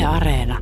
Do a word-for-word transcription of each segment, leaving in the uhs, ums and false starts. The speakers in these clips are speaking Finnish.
Areena.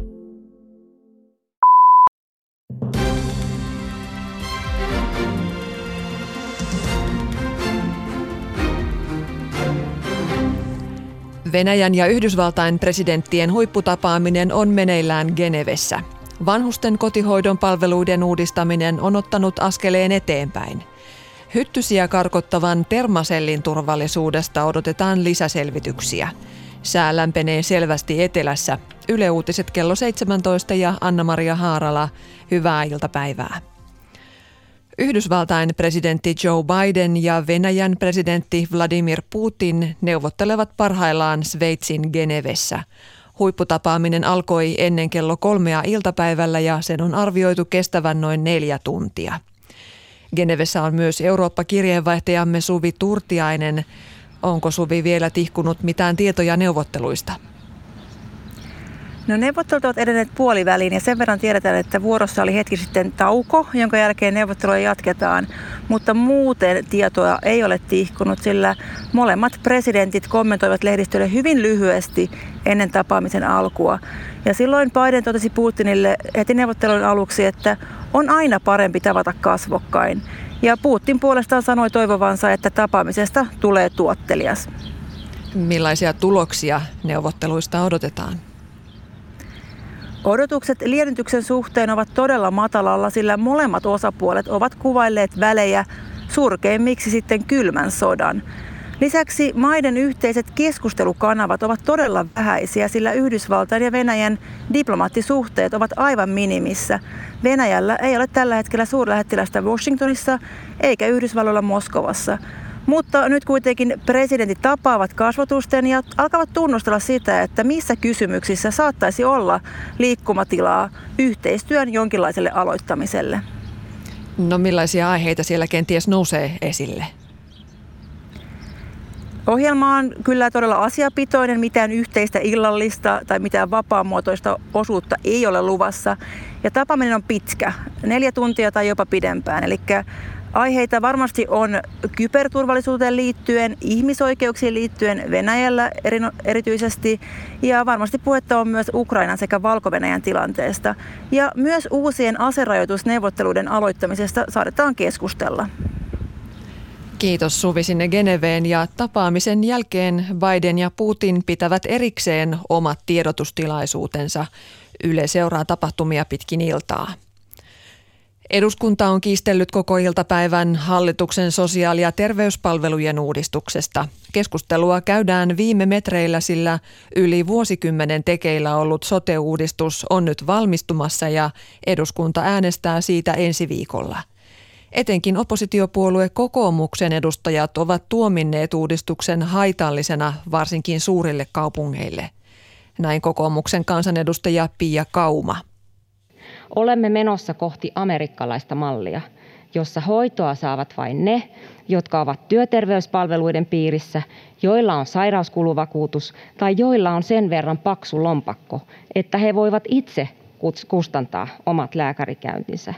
Venäjän ja Yhdysvaltain presidenttien huipputapaaminen on meneillään Genevessä. Vanhusten kotihoidon palveluiden uudistaminen on ottanut askeleen eteenpäin. Hyttysiä karkottavan termasellin turvallisuudesta odotetaan lisäselvityksiä. Sää lämpenee selvästi etelässä. Yle Uutiset kello seitsemäntoista ja Anna-Maria Haarala. Hyvää iltapäivää. Yhdysvaltain presidentti Joe Biden ja Venäjän presidentti Vladimir Putin neuvottelevat parhaillaan Sveitsin Genevessä. Huipputapaaminen alkoi ennen kello kolmea iltapäivällä ja sen on arvioitu kestävän noin neljä tuntia. Genevessä on myös Eurooppa-kirjeenvaihtajamme Suvi Turtiainen. Onko Suvi vielä tihkunut mitään tietoja neuvotteluista? No neuvottelut ovat edenneet puoliväliin ja sen verran tiedetään, että vuorossa oli hetki sitten tauko, jonka jälkeen neuvotteluja jatketaan. Mutta muuten tietoa ei ole tihkunut, sillä molemmat presidentit kommentoivat lehdistölle hyvin lyhyesti ennen tapaamisen alkua. Ja silloin Biden totesi Putinille heti neuvottelun aluksi, että on aina parempi tavata kasvokkain. Ja Putin puolestaan sanoi toivovansa, että tapaamisesta tulee tuottelias. Millaisia tuloksia neuvotteluista odotetaan? Odotukset liennytyksen suhteen ovat todella matalalla, sillä molemmat osapuolet ovat kuvailleet välejä surkeimmiksi sitten kylmän sodan. Lisäksi maiden yhteiset keskustelukanavat ovat todella vähäisiä, sillä Yhdysvaltain ja Venäjän diplomaattisuhteet ovat aivan minimissä. Venäjällä ei ole tällä hetkellä suurlähettilästä Washingtonissa eikä Yhdysvalloilla Moskovassa. Mutta nyt kuitenkin presidentit tapaavat kasvotusten ja alkavat tunnustella sitä, että missä kysymyksissä saattaisi olla liikkumatilaa yhteistyön jonkinlaiselle aloittamiselle. No millaisia aiheita siellä kenties nousee esille? Ohjelma on kyllä todella asiapitoinen, mitään yhteistä illallista tai mitään vapaamuotoista osuutta ei ole luvassa. Ja tapaaminen on pitkä, neljä tuntia tai jopa pidempään. Eli aiheita varmasti on kyberturvallisuuteen liittyen, ihmisoikeuksiin liittyen Venäjällä erityisesti ja varmasti puhetta on myös Ukrainan sekä Valko-Venäjän tilanteesta. Ja myös uusien aserajoitusneuvotteluiden aloittamisesta saadetaan keskustella. Kiitos Suvi sinne Geneveen ja tapaamisen jälkeen Biden ja Putin pitävät erikseen omat tiedotustilaisuutensa. Yle seuraa tapahtumia pitkin iltaa. Eduskunta on kiistellyt koko iltapäivän hallituksen sosiaali- ja terveyspalvelujen uudistuksesta. Keskustelua käydään viime metreillä, sillä yli vuosikymmenen tekeillä ollut sote-uudistus on nyt valmistumassa ja eduskunta äänestää siitä ensi viikolla. Etenkin oppositiopuolue kokoomuksen edustajat ovat tuominneet uudistuksen haitallisena varsinkin suurille kaupungeille. Näin kokoomuksen kansanedustaja Pia Kauma. Olemme menossa kohti amerikkalaista mallia, jossa hoitoa saavat vain ne, jotka ovat työterveyspalveluiden piirissä, joilla on sairauskuluvakuutus tai joilla on sen verran paksu lompakko, että he voivat itse kustantaa omat lääkärikäyntinsä.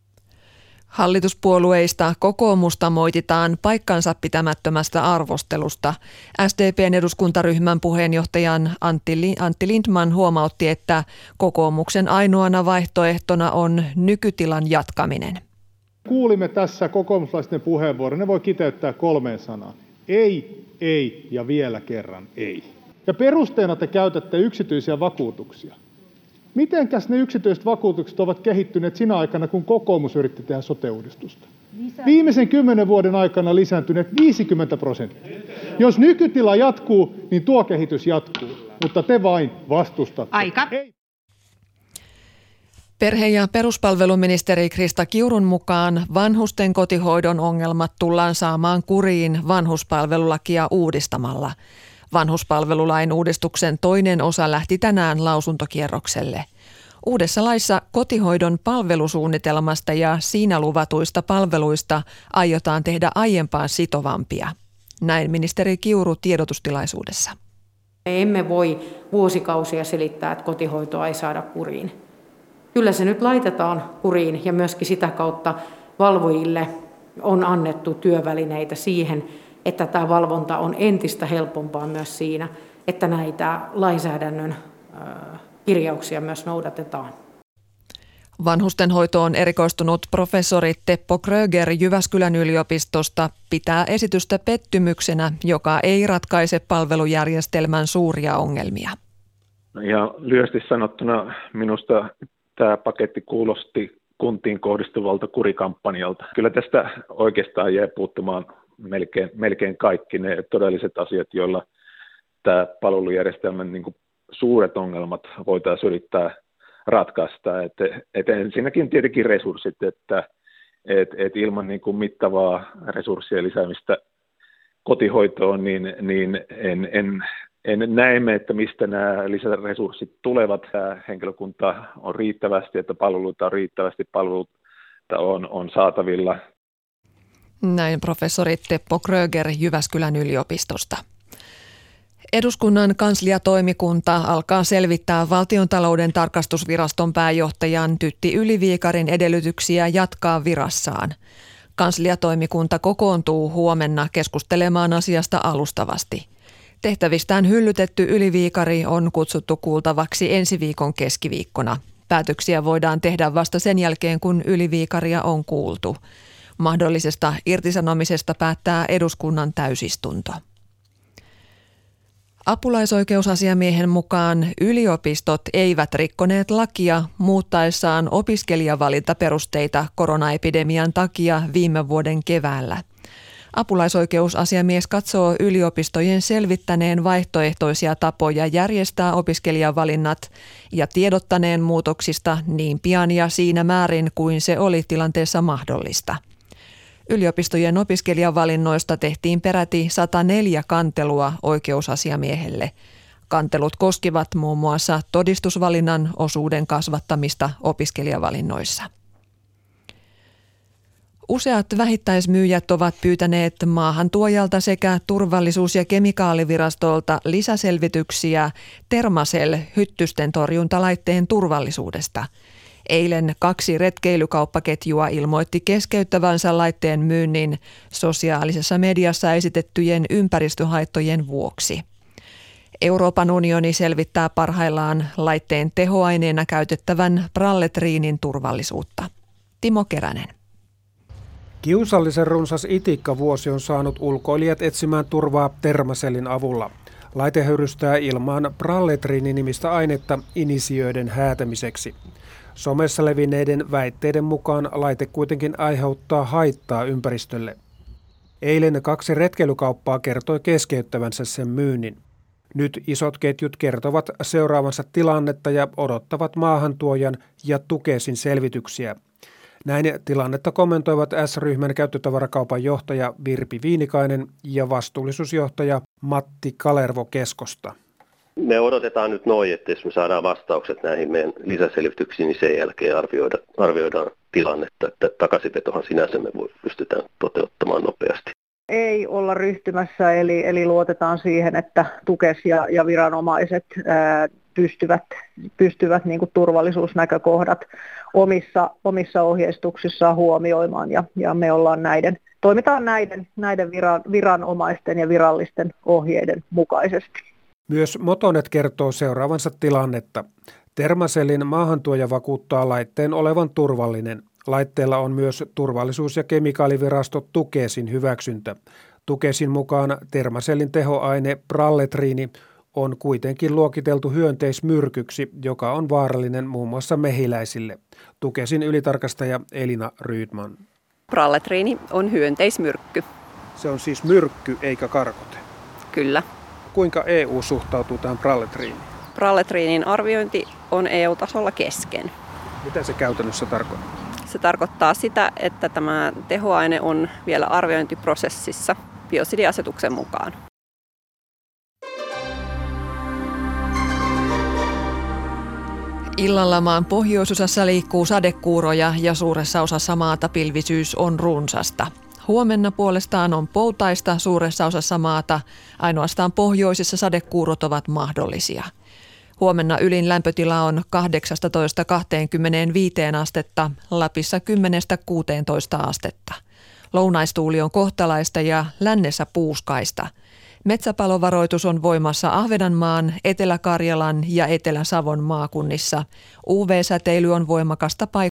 Hallituspuolueista kokoomusta moititaan paikkansa pitämättömästä arvostelusta. S D P:n eduskuntaryhmän puheenjohtajan Antti Lindtman huomautti, että kokoomuksen ainoana vaihtoehtona on nykytilan jatkaminen. Kuulimme tässä kokoomuslaisten puheenvuoron. Ne voi kiteyttää kolmeen sanaan. Ei, ei ja vielä kerran ei. Ja perusteena te käytätte yksityisiä vakuutuksia. Mitenkäs ne yksityiset vakuutukset ovat kehittyneet sinä aikana, kun kokoomus yritti tehdä sote-uudistusta? Viimeisen kymmenen vuoden aikana lisääntyneet viisikymmentä prosenttia. Jos nykytila jatkuu, niin tuo kehitys jatkuu, mutta te vain vastustatte. Aika. Perhe- ja peruspalveluministeri Krista Kiurun mukaan vanhusten kotihoidon ongelmat tullaan saamaan kuriin vanhuspalvelulakia uudistamalla. Vanhuspalvelulain uudistuksen toinen osa lähti tänään lausuntokierrokselle. Uudessa laissa kotihoidon palvelusuunnitelmasta ja siinä luvatuista palveluista aiotaan tehdä aiempaa sitovampia. Näin ministeri Kiuru tiedotustilaisuudessa. Me emme voi vuosikausia selittää, että kotihoitoa ei saada kuriin. Kyllä se nyt laitetaan kuriin ja myöskin sitä kautta valvojille on annettu työvälineitä siihen, että tämä valvonta on entistä helpompaa myös siinä, että näitä lainsäädännön kirjauksia myös noudatetaan. Vanhustenhoitoon erikoistunut professori Teppo Kröger Jyväskylän yliopistosta pitää esitystä pettymyksenä, joka ei ratkaise palvelujärjestelmän suuria ongelmia. No ihan lyhyesti sanottuna minusta tämä paketti kuulosti kuntiin kohdistuvalta kurikampanjalta. Kyllä tästä oikeastaan jää puuttumaan melkein, melkein kaikki ne todelliset asiat, joilla tämä palvelujärjestelmän niin kuin suuret ongelmat voitaisiin yrittää ratkaista. Et, et ensinnäkin tietenkin resurssit, että et, et ilman niin kuin mittavaa resurssien lisäämistä kotihoitoon, niin, niin en, en, en näemme, että mistä nämä lisäresurssit tulevat. Tämä henkilökunta on riittävästi, että palveluita on riittävästi, palveluita on, on saatavilla. Näin professori Teppo Kröger Jyväskylän yliopistosta. Eduskunnan kansliatoimikunta alkaa selvittää Valtiontalouden tarkastusviraston pääjohtajan Tytti Yli-Viikarin edellytyksiä jatkaa virassaan. Kansliatoimikunta kokoontuu huomenna keskustelemaan asiasta alustavasti. Tehtävistään hyllytetty Yli-Viikari on kutsuttu kuultavaksi ensi viikon keskiviikkona. Päätöksiä voidaan tehdä vasta sen jälkeen, kun Yli-Viikaria on kuultu. Mahdollisesta irtisanomisesta päättää eduskunnan täysistunto. Apulaisoikeusasiamiehen mukaan yliopistot eivät rikkoneet lakia muuttaessaan opiskelijavalintaperusteita koronaepidemian takia viime vuoden keväällä. Apulaisoikeusasiamies katsoo yliopistojen selvittäneen vaihtoehtoisia tapoja järjestää opiskelijavalinnat ja tiedottaneen muutoksista niin pian ja siinä määrin kuin se oli tilanteessa mahdollista. Yliopistojen opiskelijavalinnoista tehtiin peräti sata neljä kantelua oikeusasiamiehelle. Kantelut koskivat muun muassa todistusvalinnan osuuden kasvattamista opiskelijavalinnoissa. Useat vähittäismyyjät ovat pyytäneet maahantuojalta sekä turvallisuus- ja kemikaalivirastolta lisäselvityksiä Thermacell-hyttysten torjuntalaitteen turvallisuudesta. Eilen kaksi retkeilykauppaketjua ilmoitti keskeyttävänsä laitteen myynnin sosiaalisessa mediassa esitettyjen ympäristöhaittojen vuoksi. Euroopan unioni selvittää parhaillaan laitteen tehoaineena käytettävän pralletriinin turvallisuutta. Timo Keränen. Kiusallisen runsas itikkavuosi on saanut ulkoilijat etsimään turvaa Thermacellin avulla. Laite höyrystää ilmaan pralletriini-nimistä ainetta inisioiden häätämiseksi. Somessa levinneiden väitteiden mukaan laite kuitenkin aiheuttaa haittaa ympäristölle. Eilen kaksi retkeilykauppaa kertoi keskeyttävänsä sen myynnin. Nyt isot ketjut kertovat seuraavansa tilannetta ja odottavat maahantuojan ja Tukesin selvityksiä. Näin tilannetta kommentoivat S-ryhmän käyttötavarakaupan johtaja Virpi Viinikainen ja vastuullisuusjohtaja Matti Kalervo Keskosta. Me odotetaan nyt noin, että jos me saadaan vastaukset näihin meidän lisäselvityksiin, niin sen jälkeen arvioida, arvioidaan tilannetta, että takaisinvetohan sinänsä me pystytään toteuttamaan nopeasti. Ei olla ryhtymässä, eli, eli luotetaan siihen, että Tukes ja, ja viranomaiset ää, pystyvät, pystyvät niin kuin turvallisuusnäkökohdat omissa, omissa ohjeistuksissaan huomioimaan, ja, ja me ollaan näiden, toimitaan näiden, näiden viran, viranomaisten ja virallisten ohjeiden mukaisesti. Myös Motonet kertoo seuraavansa tilannetta. Thermacellin maahantuoja vakuuttaa laitteen olevan turvallinen. Laitteella on myös turvallisuus- ja kemikaalivirasto Tukesin hyväksyntä. Tukesin mukaan Thermacellin tehoaine pralletriini on kuitenkin luokiteltu hyönteismyrkyksi, joka on vaarallinen muun muassa mehiläisille. Tukesin ylitarkastaja Elina Rydman. Pralletriini on hyönteismyrkky. Se on siis myrkky eikä karkote. Kyllä. Kuinka E U suhtautuu tähän pralletriiniin? Pralletriinin arviointi on E U-tasolla kesken. Mitä se käytännössä tarkoittaa? Se tarkoittaa sitä, että tämä tehoaine on vielä arviointiprosessissa biosidiasetuksen mukaan. Illalla maan pohjoisosassa liikkuu sadekuuroja ja suuressa osassa maata pilvisyys on runsasta. Huomenna puolestaan on poutaista suuressa osassa maata, ainoastaan pohjoisessa sadekuurot ovat mahdollisia. Huomenna ylin lämpötila on kahdeksastatoista kaksikymmentäviisi astetta, Lapissa kymmenestä kuuteentoista astetta. Lounaistuuli on kohtalaista ja lännessä puuskaista. Metsäpalovaroitus on voimassa Ahvenanmaan, Etelä-Karjalan ja Etelä-Savon maakunnissa. U V-säteily on voimakasta paikallisesti